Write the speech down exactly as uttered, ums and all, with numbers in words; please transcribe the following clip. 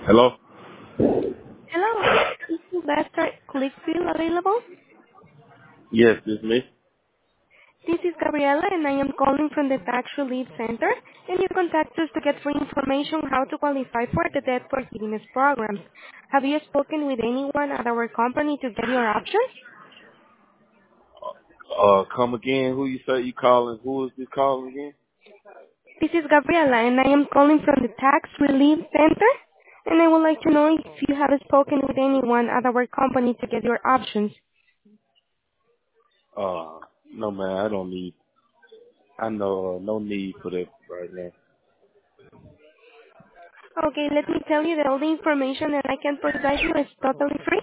Hello? Hello, is Sylvester Clickfield available? Yes, this is me. This is Gabriela and I am calling from the Tax Relief Center and you contact us to get free information how to qualify for the debt forgiveness programs. Have you spoken with anyone at our company to get your options? Uh, come again. Who you say you calling? Who is this calling again? This is Gabriela and I am calling from the Tax Relief Center and I would like to know if you have spoken with anyone at our company to get your options. Uh, no man, I don't need, I know, uh, no need for that right now. Okay, let me tell you that all the information that I can provide you is totally free.